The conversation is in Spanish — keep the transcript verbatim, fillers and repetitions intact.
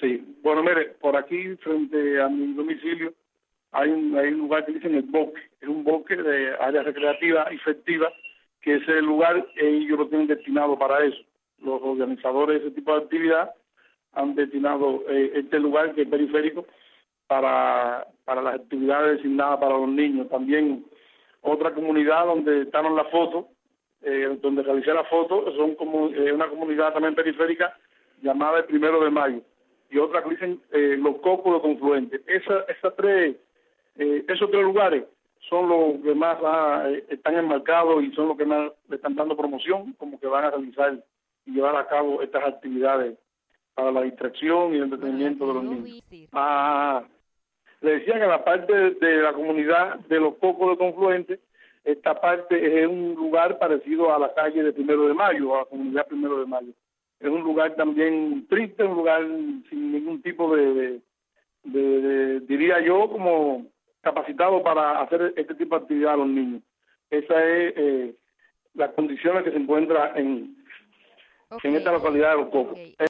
Sí, bueno, mire, por aquí frente a mi domicilio hay un, hay un lugar que dicen el bosque, es un bosque de área recreativa y festiva, que ese lugar ellos lo tienen destinado para eso. Los organizadores de ese tipo de actividad han destinado eh, este lugar que es periférico para, para las actividades designadas para los niños. También otra comunidad donde están las fotos, eh, donde realicé la foto, son como eh, una comunidad también periférica llamada el Primero de Mayo, y otra que dicen eh, los Cocos de Confluente. Esa, esas tres, eh, esos tres lugares son los que más ah, están enmarcados y son los que más le están dando promoción, como que van a realizar y llevar a cabo estas actividades para la distracción y el entretenimiento de los niños. Ah, le decía que la parte de la comunidad de los Cocos de Confluente, esta parte es un lugar parecido a la calle de Primero de Mayo, a la comunidad Primero de Mayo. Es un lugar también triste, un lugar sin ningún tipo de, de, de, de diría yo, como capacitado para hacer este tipo de actividad a los niños. Esa es eh, las condiciones que se encuentran en, okay. en esta localidad de Los Cocos. Okay.